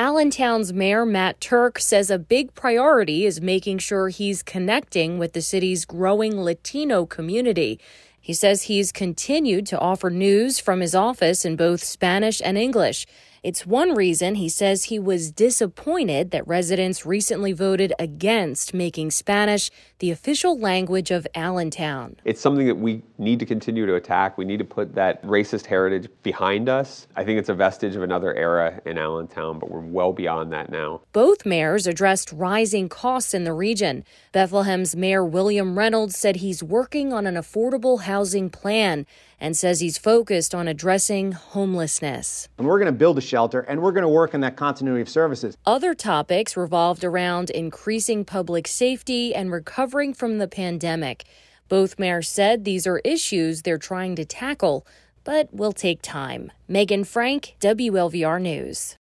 Allentown's Mayor Matt Turk says a big priority is making sure he's connecting with the city's growing Latino community. He says he's continued to offer news from his office in both Spanish and English. It's one reason he says he was disappointed that residents recently voted against making Spanish the official language of Allentown. It's something that we need to continue to attack. We need to put that racist heritage behind us. I think it's a vestige of another era in Allentown, but we're well beyond that now. Both mayors addressed rising costs in the region. Bethlehem's Mayor William Reynolds said he's working on an affordable housing plan and says he's focused on addressing homelessness. And we're going to build a shelter, and we're going to work on that continuity of services. Other topics revolved around increasing public safety and recovering from the pandemic. Both mayors said these are issues they're trying to tackle, but will take time. Megan Frank, WLVR News.